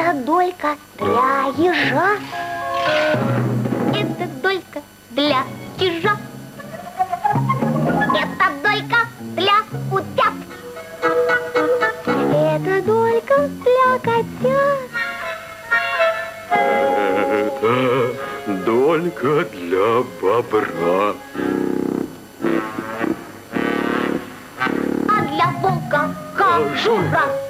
Это долька для ежа. Это долька для ежа. Это долька для утят. Это долька для котят. Это долька для бобра. А для волка кожура.